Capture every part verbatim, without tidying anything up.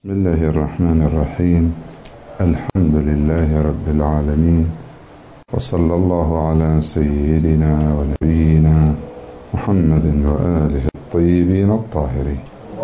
بسم الله الرحمن الرحيم. الحمد لله رب العالمين، وصلى الله على سيدنا ونبينا محمد وآله الطيبين الطاهرين.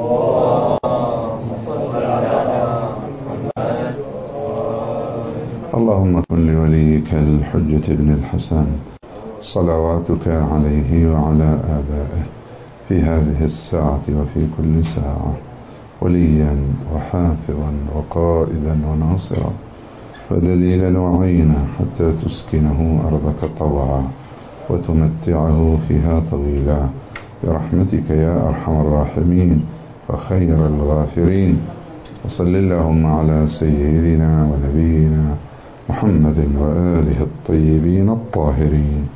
اللهم كن لوليك الحجة بن الحسن صلواتك عليه وعلى آبائه في هذه الساعة وفي كل ساعة وليا وحافظا وقائدا وناصرا ودليلا وعينا حتى تسكنه أرضك طوعا وتمتعه فيها طويلا برحمتك يا أرحم الراحمين وخير الغافرين. وصل اللهم على سيدنا ونبينا محمد وآله الطيبين الطاهرين.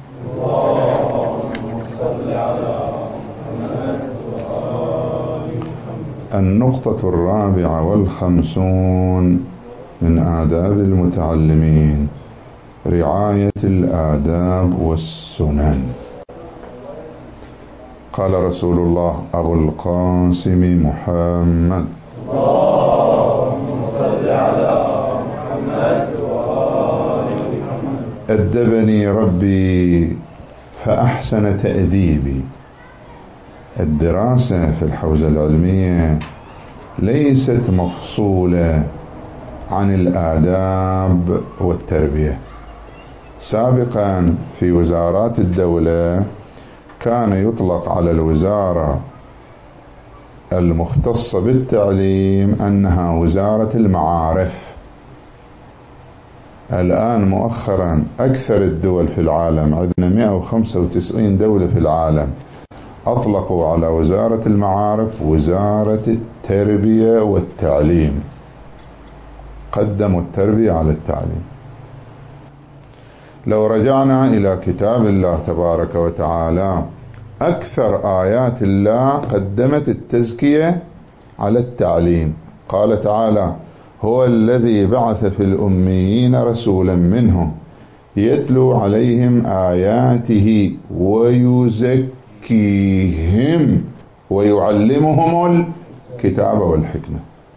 النقطة الرابعة والخمسون من آداب المتعلمين: رعاية الآداب والسنن. قال رسول الله أبو القاسم محمد اللهم صل على محمد وآل محمد. أدبني ربي فأحسن تأديبي. الدراسة في الحوزة العلمية ليست مفصولة عن الآداب والتربية. سابقا في وزارات الدولة كان يطلق على الوزارة المختصة بالتعليم أنها وزارة المعارف. الآن مؤخرا أكثر الدول في العالم، عندنا مئة وخمسة وتسعين دولة في العالم، أطلقوا على وزارة المعارف وزارة التربية والتعليم، قدموا التربية على التعليم. لو رجعنا إلى كتاب الله تبارك وتعالى، أكثر آيات الله قدمت التزكية على التعليم. قال تعالى: هو الذي بعث في الأميين رسولا منهم يتلو عليهم آياته ويزكيهم ويعلمهم الكتاب والحكمة.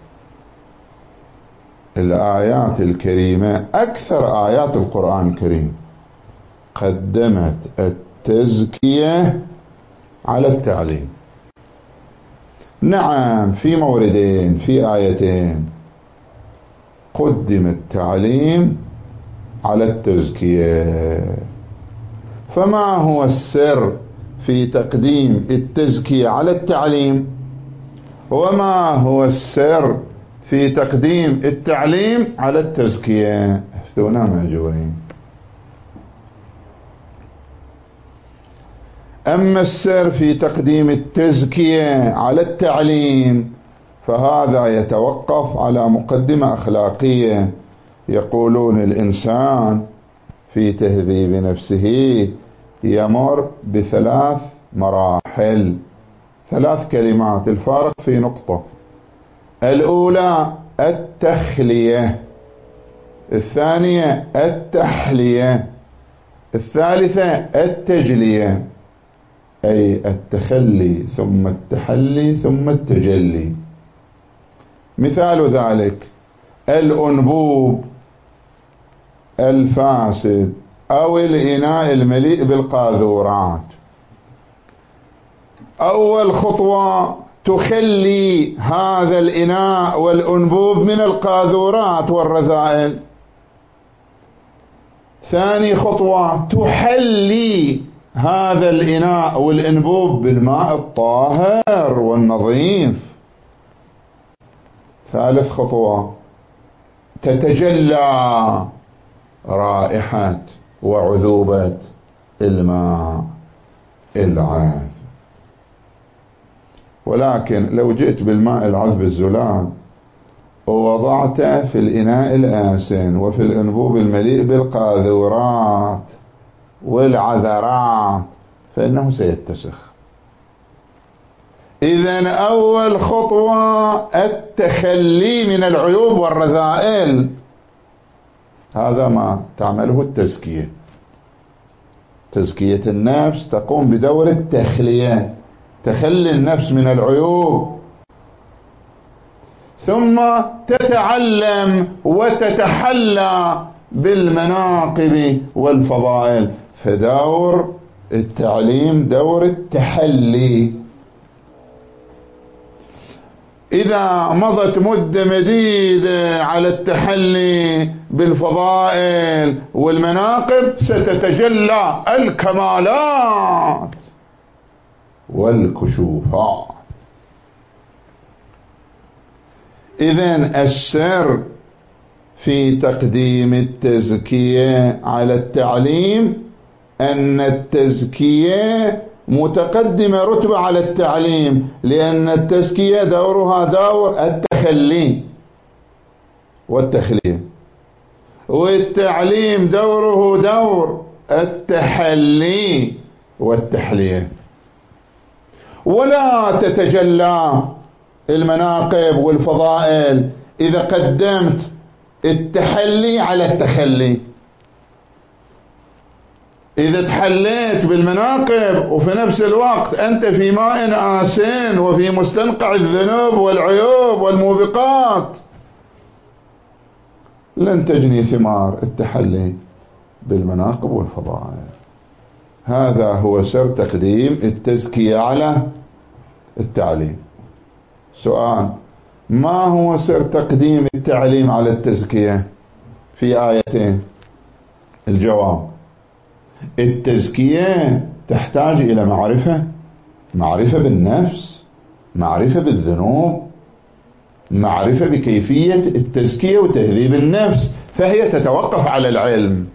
الآيات الكريمة، أكثر آيات القرآن الكريم قدمت التزكية على التعليم. نعم، في موردين، في آيتين قدم التعليم على التزكية. فما هو السر في تقديم التزكية على التعليم؟ وما هو السر في تقديم التعليم على التزكية؟ افتونا مأجورين. أما السر في تقديم التزكية على التعليم فهذا يتوقف على مقدمة أخلاقية. يقولون الإنسان في تهذيب نفسه يمر بثلاث مراحل، ثلاث كلمات، الفارق في نقطة. الأولى التخلية، الثانية التحلية، الثالثة التجلية، أي التخلي ثم التحلي ثم التجلي. مثال ذلك الأنبوب الفاسد أو الإناء المليء بالقاذورات. أول خطوة تخلي هذا الإناء والأنبوب من القاذورات والرذائل. ثاني خطوة تحلي هذا الإناء والأنبوب بالماء الطاهر والنظيف. ثالث خطوة تتجلى رائحة وعذوبة الماء العذب. ولكن لو جئت بالماء العذب الزلال ووضعته في الإناء الآسن وفي الأنبوب المليء بالقاذورات والعذرات فإنه سيتسخ. إذن أول خطوة التخلي من العيوب والرذائل، هذا ما تعمله التزكية. تزكية النفس تقوم بدور التخلية، تخلي النفس من العيوب. ثم تتعلم وتتحلى بالمناقب والفضائل. فدور التعليم دور التحلي. إذا مضت مدة مديدة على التحلي بالفضائل والمناقب ستتجلى الكمالات والكشوفات. إذن السر في تقديم التزكية على التعليم أن التزكية متقدمة رتبة على التعليم، لأن التزكية دورها دور التخلي والتخلية، والتعليم دوره دور التحلي والتحلية. ولا تتجلى المناقب والفضائل إذا قدمت التحلي على التخلي. إذا تحليت بالمناقب وفي نفس الوقت أنت في ماء آسن وفي مستنقع الذنوب والعيوب والموبقات لن تجني ثمار التحلي بالمناقب والفضائل. هذا هو سر تقديم التزكية على التعليم. سؤال: ما هو سر تقديم التعليم على التزكية في آيتين؟ الجواب: التزكية تحتاج إلى معرفة، معرفة بالنفس، معرفة بالذنوب، معرفة بكيفية التزكية وتهذيب النفس، فهي تتوقف على العلم.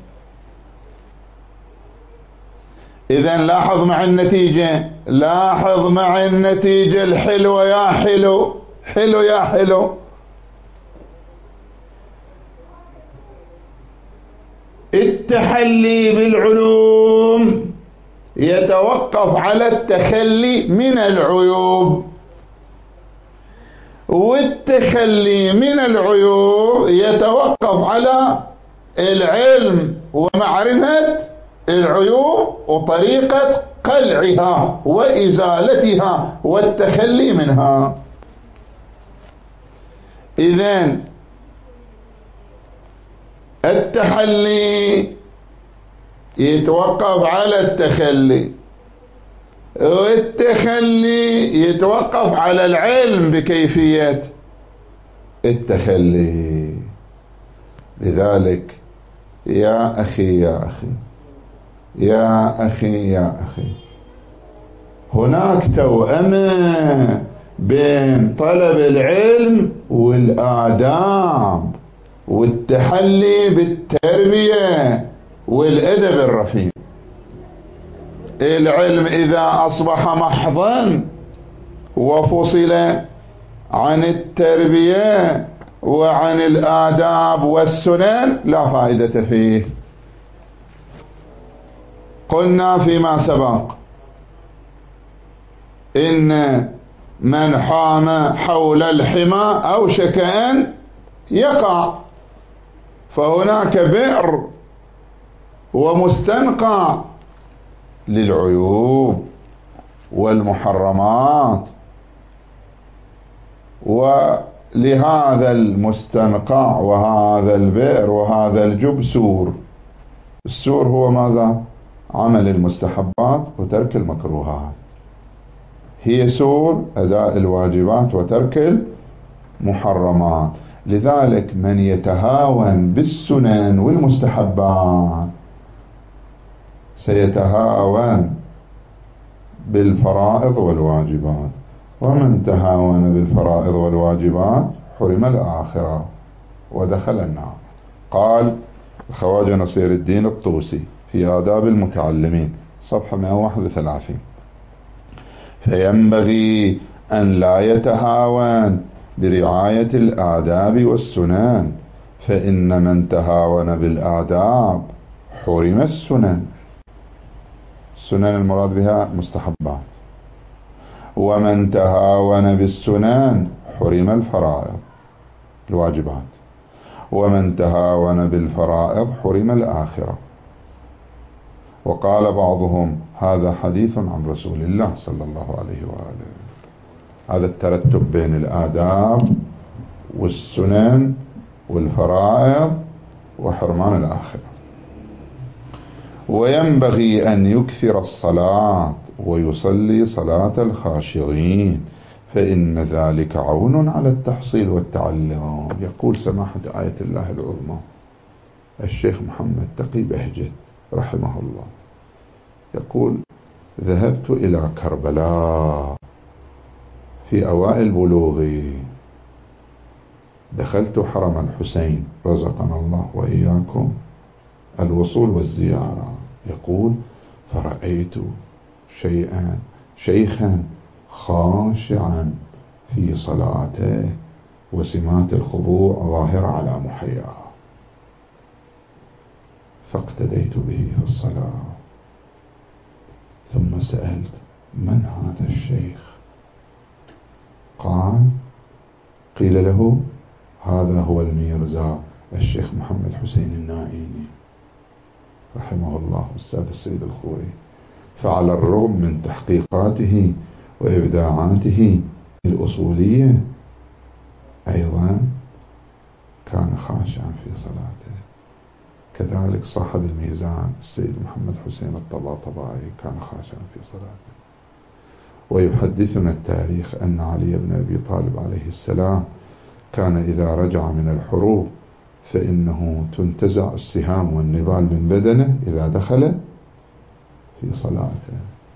إذن لاحظ مع النتيجة، لاحظ مع النتيجة الحلوة يا حلو، حلو يا حلو. التحلي بالعلوم يتوقف على التخلي من العيوب، والتخلي من العيوب يتوقف على العلم ومعرفة العيوب وطريقة قلعها وإزالتها والتخلي منها. إذن التحلي يتوقف على التخلي، والتخلي يتوقف على العلم بكيفية التخلي. لذلك يا أخي يا أخي يا أخي يا أخي هناك توأمة بين طلب العلم والآداب والتحلي بالتربية والأدب الرفيع. العلم إذا أصبح محضا وفصل عن التربية وعن الآداب والسنن لا فائدة فيه. قلنا فيما سبق إن من حام حول الحمى أوشك أن يقع، فهناك بئر ومستنقع للعيوب والمحرمات، ولهذا المستنقع وهذا البئر وهذا الجب سور. السور هو ماذا؟ عمل المستحبات وترك المكروهات، هي سور أداء الواجبات وترك المحرمات. لذلك من يتهاون بالسنن والمستحبات سيتهاون بالفرائض والواجبات، ومن تهاون بالفرائض والواجبات حرم الآخرة ودخل النار. قال الخواجة نصير الدين الطوسي في آداب المتعلمين صفحة مئة وواحد وثلاثين: فينبغي أن لا يتهاون برعاية الآداب والسنن، فإن من تهاون بالآداب حرم السنن. السنن المراد بها مستحبات. ومن تهاون بالسنن حرم الفرائض الواجبات. ومن تهاون بالفرائض حرم الآخرة. وقال بعضهم هذا حديث عن رسول الله صلى الله عليه وآله. هذا الترتب بين الآداب والسنن والفرائض وحرمان الآخرة. وينبغي أن يكثر الصلاة ويصلي صلاة الخاشعين فإن ذلك عون على التحصيل والتعلم. يقول سماحة آية الله العظمى الشيخ محمد تقي بهجت رحمه الله، يقول: ذهبت إلى كربلاء في أوائل بلوغي، دخلت حرم الحسين رزقنا الله وإياكم الوصول والزيارة. يقول: فرأيت شيئا شيخا خاشعا في صلاته وسمات الخضوع ظاهرة على محياه، فاقتديت به في الصلاة. ثم سألت: من هذا الشيخ؟ قال: قيل له: هذا هو الميرزا الشيخ محمد حسين النائيني رحمه الله أستاذ السيد الخوري. فعلى الرغم من تحقيقاته وإبداعاته الأصولية أيضا كان خاشعا في صلاته. كذلك صاحب الميزان السيد محمد حسين الطباطبائي كان خاشعا في صلاته. ويحدثنا التاريخ أن علي بن أبي طالب عليه السلام كان إذا رجع من الحروب فإنه تنتزع السهام والنبال من بدنه إذا دخل في صلاته.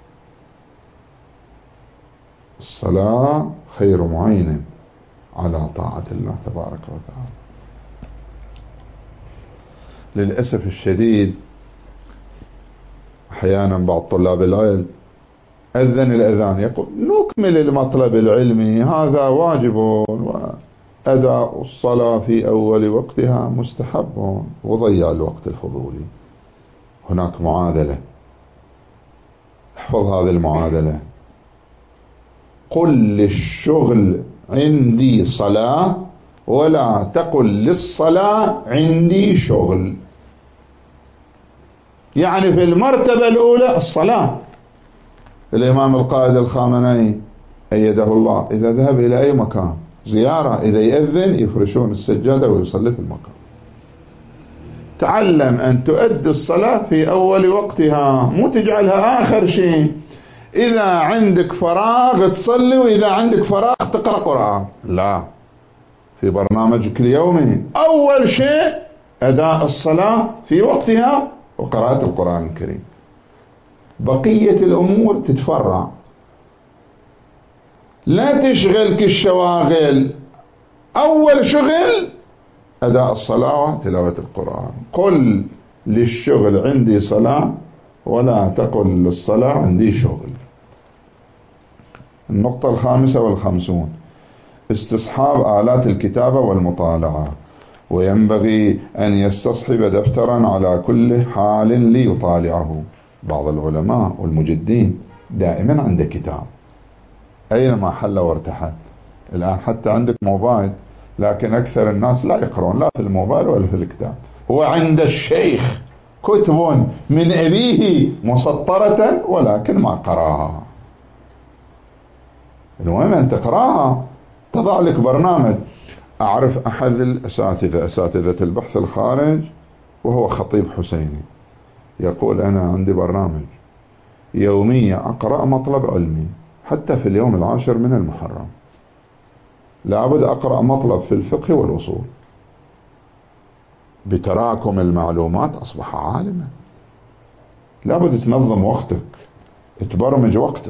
الصلاة خير معين على طاعة الله تبارك وتعالى. للأسف الشديد أحيانا بعض طلاب العلم أذن الأذان يقول: نكمل المطلب العلمي، هذا واجب، وأداء الصلاة في أول وقتها مستحب، وضيع الوقت الفضولي. هناك معادلة، احفظ هذه المعادلة: قل للشغل عندي صلاة، ولا تقل للصلاة عندي شغل. يعني في المرتبة الأولى الصلاة. الإمام القائد الخامنئي أيده الله إذا ذهب إلى أي مكان زيارة إذا يأذن يفرشون السجادة ويصلي في المكان. تعلم أن تؤدي الصلاة في أول وقتها، مو تجعلها آخر شيء. إذا عندك فراغ تصلي، وإذا عندك فراغ تقرأ قرآن. لا، في برنامجك اليومي أول شيء أداء الصلاة في وقتها وقراءة القرآن الكريم. بقية الأمور تتفرع، لا تشغلك الشواغل. أول شغل أداء الصلاة وتلاوة القرآن. قل للشغل عندي صلاة، ولا تقل للصلاة عندي شغل. النقطة الخامسة والخمسون: استصحاب آلات الكتابة والمطالعة. وينبغي أن يستصحب دفترا على كل حال ليطالعه. بعض العلماء والمجدين دائما عنده كتاب أينما حل وارتحل. الآن حتى عندك موبايل، لكن أكثر الناس لا يقرؤون لا في الموبايل ولا في الكتاب. هو عند الشيخ كتب من أبيه مسطرة ولكن ما قراها. المهم أن تقراها، تضع لك برنامج. أعرف أحد الأساتذة أساتذة البحث الخارج وهو خطيب حسيني، يقول: أنا عندي برنامج يوميا أقرأ مطلب علمي، حتى في اليوم العاشر من المحرم لابد أقرأ مطلب في الفقه والأصول. بتراكم المعلومات أصبح عالما. لابد تنظم وقتك، تبرمج وقتك.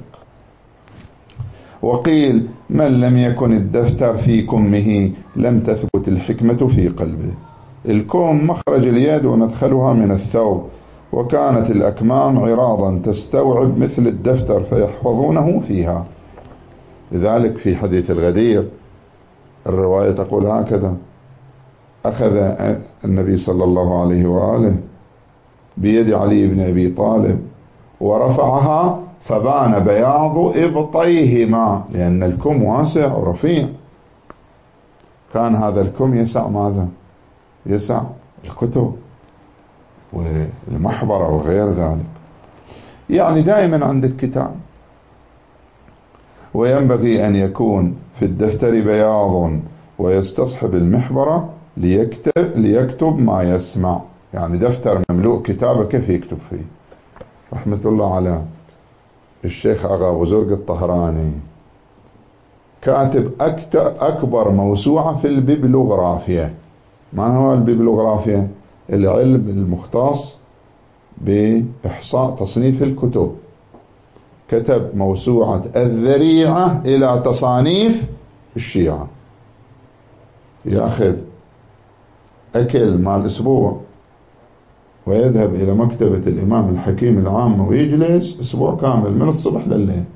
وقيل: من لم يكن الدفتر في كمه لم تثبت الحكمة في قلبه. الكم مخرج اليد ومدخلها من الثوب، وكانت الأكمام عراضا تستوعب مثل الدفتر فيحفظونه فيها. لذلك في حديث الغدير الرواية تقول هكذا: أخذ النبي صلى الله عليه وآله بيد علي بن أبي طالب ورفعها فبان بياض إبطيهما، لأن الكم واسع ورفيع. كان هذا الكم يسع ماذا؟ يسع الكتب والمحبرة وغير ذلك. يعني دائما عندك كتاب. وينبغي أن يكون في الدفتر بياض ويستصحب المحبرة ليكتب, ليكتب ما يسمع. يعني دفتر مملوء كتابة كيف يكتب فيه؟ رحمة الله على الشيخ أغا أبو زرق الطهراني، كاتب أكبر موسوعة في البيبلوغرافيا. ما هو البيبلوغرافيا؟ العلم المختص بإحصاء تصنيف الكتب. كتب موسوعة الذريعة إلى تصانيف الشيعة. يأخذ أكل مال أسبوع ويذهب إلى مكتبة الإمام الحكيم العام ويجلس أسبوع كامل من الصبح لليل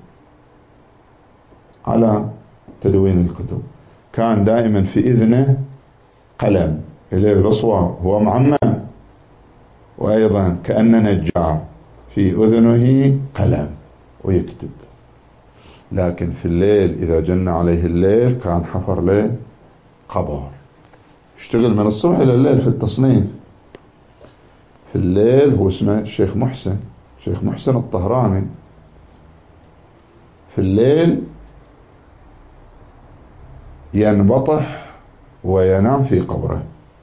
على تدوين الكتب. كان دائما في إذنه قلم إليه الأصوار، هو معمم، وأيضا كأن نجار في أذنه قلم ويكتب. لكن في الليل إذا جن عليه الليل كان حفر له قبر، اشتغل من الصبح إلى الليل في التصنيف. في الليل هو اسمه الشيخ محسن، شيخ محسن الطهراني. في الليل ينبطح وينام في قبره،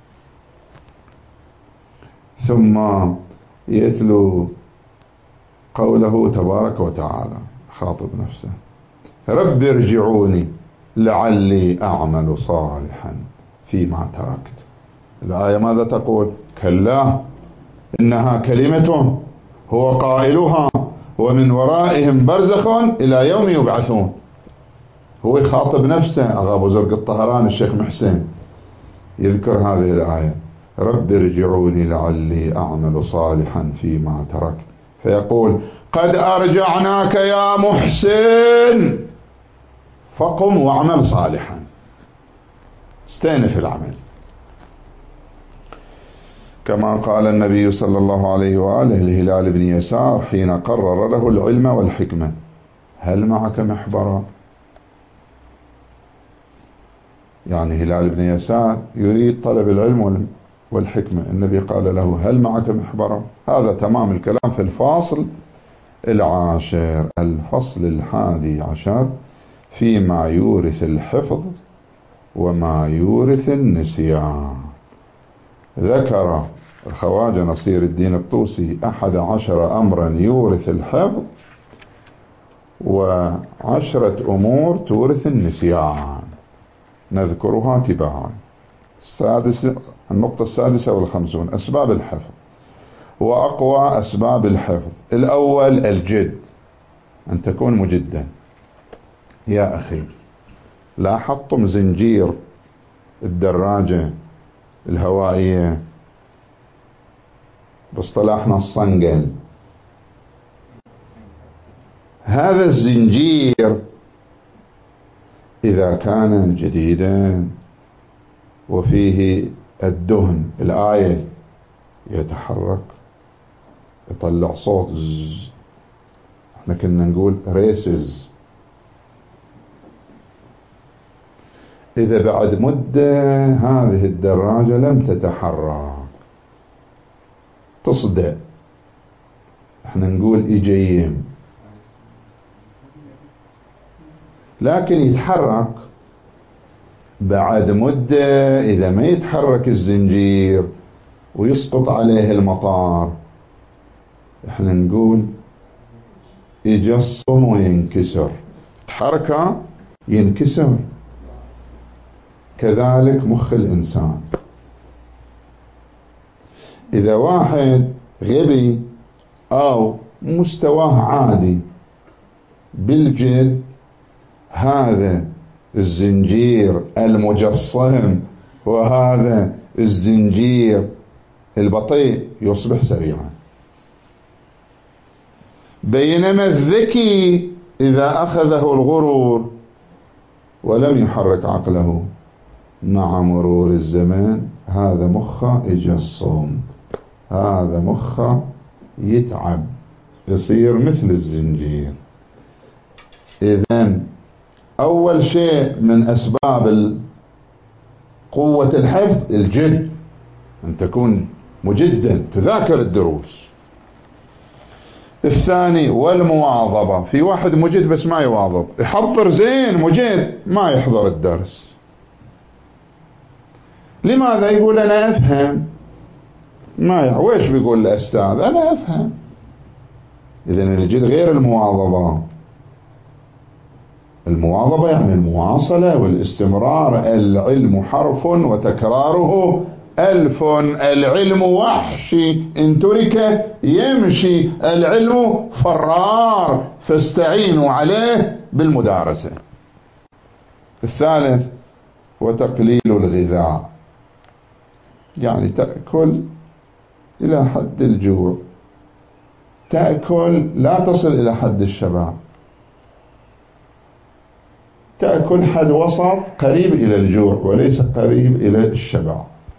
ثم يتلو قوله تبارك وتعالى خاطب نفسه: رب ارجعوني لعلي أعمل صالحا فيما تركت. الآية ماذا تقول؟ كلا إنها كلمة هو قائلها ومن ورائهم برزخ إلى يوم يبعثون. هو يخاطب نفسه. أغا أبو زرق الطهراني الشيخ محسن يذكر هذه الآية: رب ارجعوني لعلي أعمل صالحا فيما تركت، فيقول: قد أرجعناك يا محسن فقم واعمل صالحا، استأنف العمل. كما قال النبي صلى الله عليه وآله لهلال بن يسار حين قرر له العلم والحكمة: هل معك محبرة؟ يعني هلال بن يسار يريد طلب العلم والحكمة، النبي قال له: هل معك محبرة؟ هذا تمام الكلام في الفاصل العاشر، الفصل الحادي عشر، فيما يورث الحفظ وما يورث النسيان. ذكر الخواجة نصير الدين الطوسي أحد عشر أمرا يورث الحفظ وعشرة أمور تورث النسيان، نذكرها تباعا. السادس النقطة السادسة والخمسون: أسباب الحفظ وأقوى أسباب الحفظ. الأول الجد، أن تكون مجدا. يا أخي، لا حطم زنجير الدراجة الهوائية، باصطلاحنا الصنقل. هذا الزنجير إذا كان جديدا وفيه الدهن الآيل يتحرك يطلع صوت زز، احنا كنا نقول ريسز. إذا بعد مدة هذه الدراجة لم تتحرك تصدع، احنا نقول إجيم. لكن يتحرك بعد مدة، إذا ما يتحرك الزنجير ويسقط عليه المطار، احنا نقول يجصم وينكسر، تحركه ينكسر. كذلك مخ الإنسان، إذا واحد غبي أو مستواه عادي بالجد، هذا الزنجير المجصم وهذا الزنجير البطيء يصبح سريعا. بينما الذكي إذا أخذه الغرور ولم يحرك عقله مع مرور الزمان، هذا مخه يجصم، هذا مخه يتعب، يصير مثل الزنجير. إذن أول شيء من أسباب قوة الحفظ الجد، أن تكون مجدا تذاكر الدروس. الثاني والمواظبة. في واحد مجد بس ما يواظب، يحضر زين مجد ما يحضر الدرس. لماذا؟ يقول أنا أفهم. ما يعني ويش بيقول الأستاذ؟ أنا أفهم. إذن الجد غير المواظبة. المواظبة يعني المواصلة والاستمرار. العلم حرف وتكراره ألف. العلم وحشي إن ترك يمشي. العلم فرار فاستعينوا عليه بالمدارسة. الثالث وتقليل الغذاء، يعني تأكل إلى حد الجوع، تأكل لا تصل إلى حد الشبع، تأكل حد وسط قريب إلى الجوع وليس قريب إلى الشبع.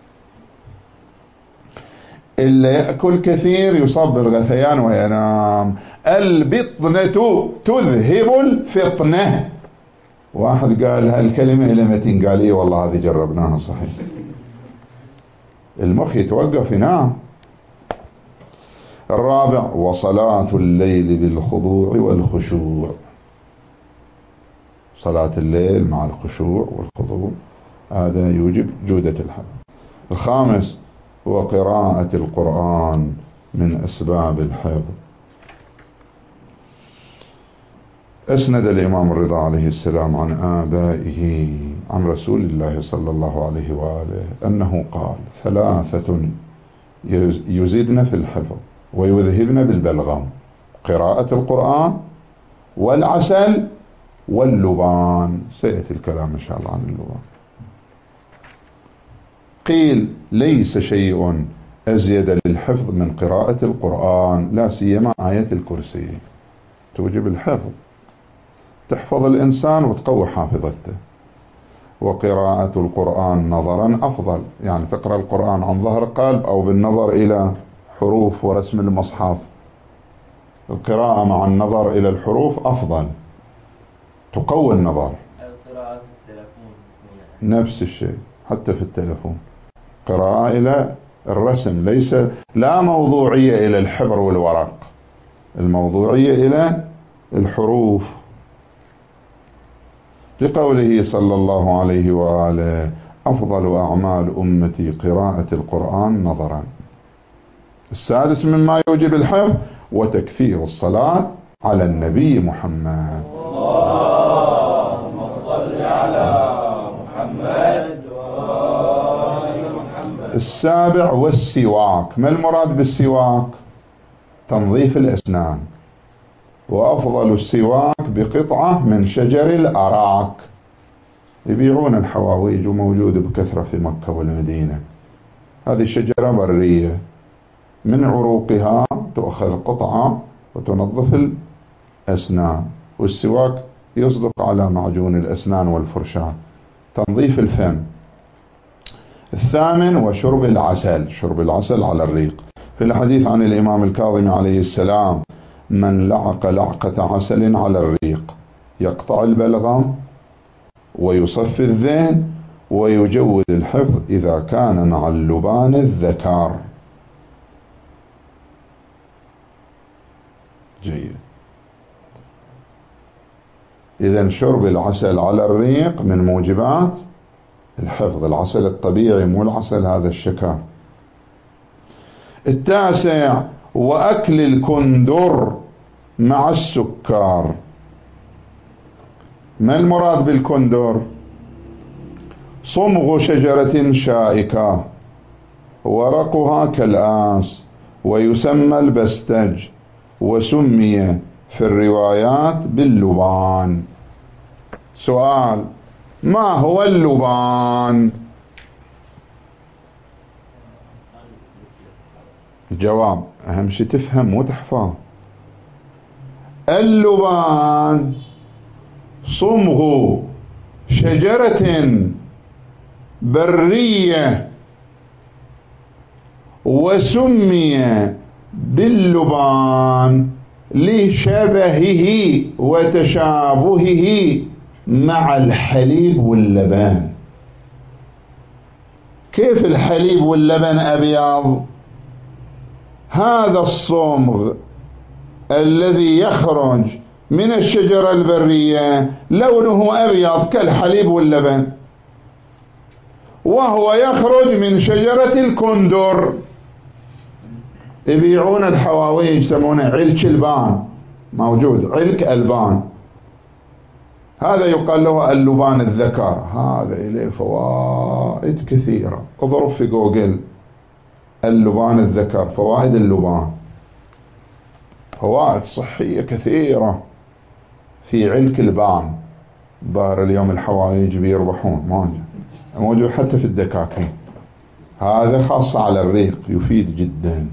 اللي يأكل كثير يصاب بالغثيان وينام. البطنة تذهب الفطنة. واحد قال هالكلمة إلى متين، قال إيه والله هذه جربناها صحيح. المخ يتوقف ينام. الرابع وصلاة الليل بالخضوع والخشوع. صلاة الليل مع الخشوع والخضوع هذا يوجب جودة الحفظ. الخامس وقراءة القرآن من أسباب الحفظ. أسند الإمام الرضا عليه السلام عن آبائه عن رسول الله صلى الله عليه وآله أنه قال ثلاثة يزيدن في الحفظ ويذهبن بالبلغم: قراءة القرآن والعسل واللبان. سيأتي الكلام إن شاء الله عن اللبان. قيل ليس شيء أزيد للحفظ من قراءة القرآن، لا سيما آية الكرسي توجب الحفظ، تحفظ الإنسان وتقوي حافظته. وقراءة القرآن نظرا أفضل، يعني تقرأ القرآن عن ظهر قلب أو بالنظر إلى حروف ورسم المصحف. القراءة مع النظر إلى الحروف أفضل، تقوي النظر. القراءة في التلفون نفس الشيء، حتى في التلفون قراءة إلى الرسم، ليس لا موضوعية إلى الحبر والورق، الموضوعية إلى الحروف. لقوله صلى الله عليه وآله أفضل أعمال أمتي قراءة القرآن نظرا. السادس مما يوجب الحفظ وتكثير الصلاة على النبي محمد. اللهم صل على محمد وآل محمد. السابع والسواك. ما المراد بالسواك؟ تنظيف الأسنان. وأفضل السواك بقطعة من شجر الأراك. يبيعون الحواويج وموجودة بكثرة في مكة والمدينة. هذه شجرة برية، من عروقها تؤخذ قطعة وتنظف الأسنان. والسواك يصدق على معجون الأسنان والفرشاة، تنظيف الفم. الثامن وشرب العسل. شرب العسل على الريق. في الحديث عن الإمام الكاظم عليه السلام: من لعق لعقة عسل على الريق يقطع البلغم ويصفي الذهن ويجود الحفظ إذا كان مع اللبان الذكر. جيد. إذن شرب العسل على الريق من موجبات الحفظ. العسل الطبيعي مو العسل هذا الشكا. التاسع وأكل الكندر مع السكر. ما المراد بالكندر؟ صمغ شجرة شائكة ورقها كالآس ويسمى البستج، وسمي في الروايات باللبان. سؤال: ما هو اللبان؟ جواب: أهم شيء تفهم مو تحفظ. اللبان صمغ شجرة برية وسمي باللبان لشبهه وتشابهه مع الحليب واللبن. كيف الحليب واللبن أبيض؟ هذا الصمغ الذي يخرج من الشجرة البرية لونه أبيض كالحليب واللبن، وهو يخرج من شجرة الكندر. يبيعون الحواوي يسمونه علك البان، موجود علك البان، هذا يقال له اللبان الذكر. هذا إليه فوائد كثيرة. اضرب في جوجل اللبان الذكر، فوائد اللبان، فوائد صحية كثيرة في علك البان. ظاهر اليوم الحوايج بيربحون، موجود حتى في الدكاكين. هذا خاص على الريق، يفيد جدا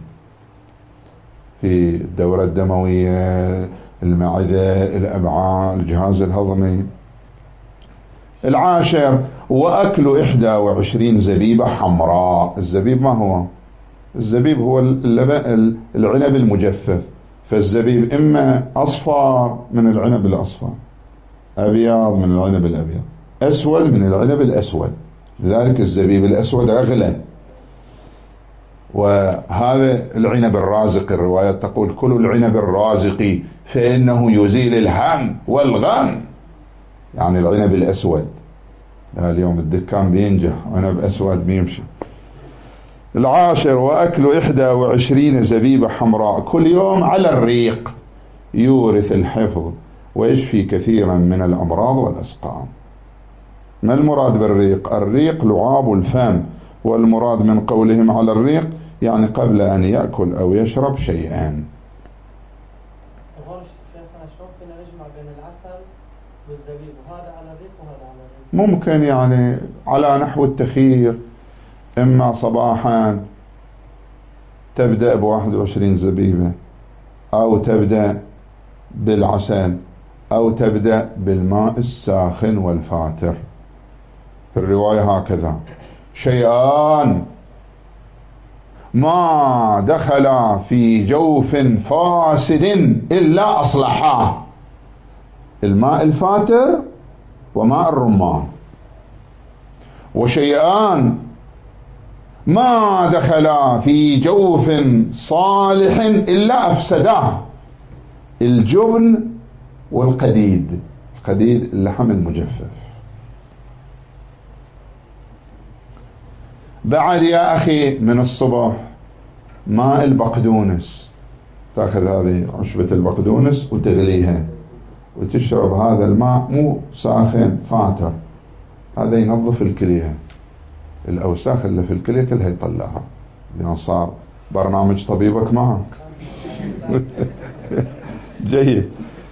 في الدورة الدموية، المعدة، الأمعاء، الجهاز الهضمي. العاشر: وأكل إحدى وعشرين زبيبة حمراء. الزبيب ما هو؟ الزبيب هو اللبن العنب المجفف. فالزبيب إما أصفر من العنب الأصفر، أبيض من العنب الأبيض، أسود من العنب الأسود، لذلك الزبيب الأسود أغلى. وهذا العنب الرازق، الروايات تقول: كلوا العنب الرازق فإنه يزيل الهم والغم، يعني العنب الأسود. اليوم الدكان بينجح عنب أسود بيمشي. العاشر: وأكل إحدى وعشرين زبيبة حمراء كل يوم على الريق، يورث الحفظ ويشفي كثيرا من الأمراض والأسقام. ما المراد بالريق؟ الريق لعاب الفم، والمراد من قولهم على الريق يعني قبل أن يأكل أو يشرب شيئا. ممكن يعني على نحو التخيير، إما صباحا تبدأ بواحد وعشرين زبيبة، أو تبدأ بالعسل، أو تبدأ بالماء الساخن والفاتر. في الرواية هكذا: شيئان ما دخل في جوف فاسد إلا أصلحاه: الماء الفاتر وماء الرمان. وشيئان ما دخل في جوف صالح إلا أفسداه: الجبن والقديد. القديد اللحم المجفف. بعد يا أخي من الصبح ماء البقدونس، تأخذ هذه عشبة البقدونس وتغليها وتشرب هذا الماء، مو ساخن فاتر، هذا ينظف الكلية، الأوساخ اللي في الكلية كلها يطلعها، لأن صار برنامج طبيبك معك. جيد.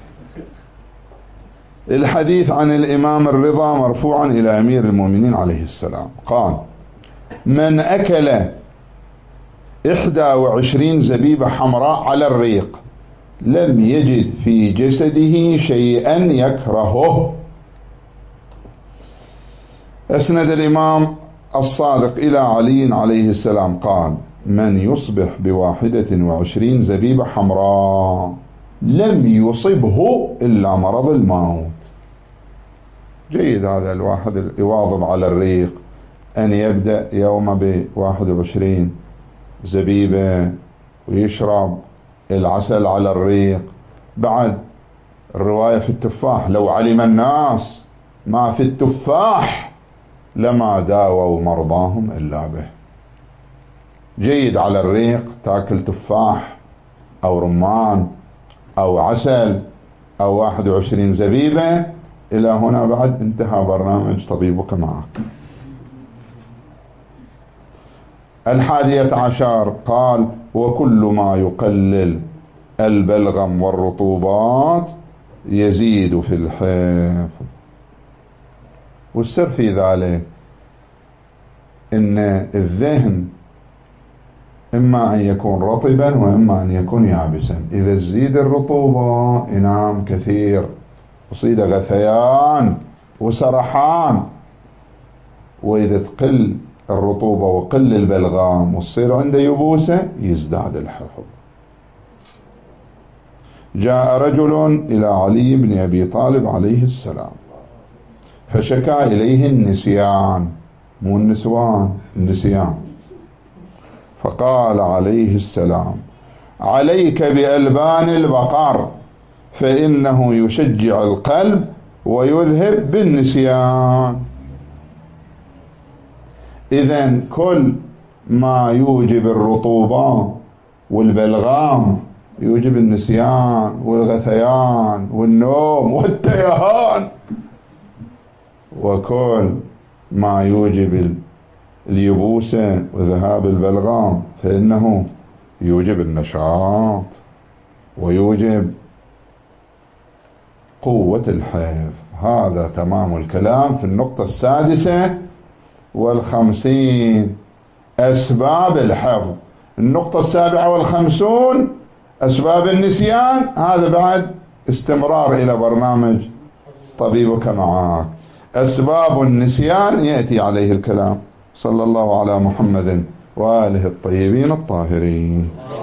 الحديث عن الإمام الرضا مرفوعا إلى أمير المؤمنين عليه السلام قال: من أكل إحدى وعشرين زبيبة حمراء على الريق لم يجد في جسده شيئا يكرهه. أسند الإمام الصادق إلى علي عليه السلام قال: من يصبح بواحدة وعشرين زبيبة حمراء لم يصبه إلا مرض الموت. جيد هذا الواحد يواظب على الريق، أن يبدأ يوم بواحد وعشرين زبيبة ويشرب العسل على الريق. بعد الرواية في التفاح: لو علم الناس ما في التفاح لما داووا مرضاهم إلا به. جيد على الريق تاكل تفاح أو رمان أو عسل أو واحد وعشرين زبيبة. إلى هنا بعد انتهى برنامج طبيبك معك. الحادية عشر قال: وكل ما يقلل البلغم والرطوبات يزيد في الحفظ. والسر في ذلك إن الذهن إما أن يكون رطبا وإما أن يكون يابسا. إذا تزيد الرطوبة ينام كثير، وصيد غثيان وسرحان، وإذا تقل الرطوبة وقل البلغام وتصير عنده يبوسة يزداد الحفظ. جاء رجل إلى علي بن أبي طالب عليه السلام فشكى إليه النسيان، مو النسوان، النسيان. فقال عليه السلام: عليك بألبان البقر فإنه يشجع القلب ويذهب بالنسيان. إذن كل ما يوجب الرطوبة والبلغام يوجب النسيان والغثيان والنوم والتيهان، وكل ما يوجب اليبوسة وذهاب البلغام فإنه يوجب النشاط ويوجب قوة الحفظ. هذا تمام الكلام في النقطة السادسة والخمسين، أسباب الحفظ. النقطة السابعة والخمسون أسباب النسيان، هذا بعد استمرار إلى برنامج طبيبك معك. أسباب النسيان يأتي عليه الكلام. صلى الله على محمد وآله الطيبين الطاهرين.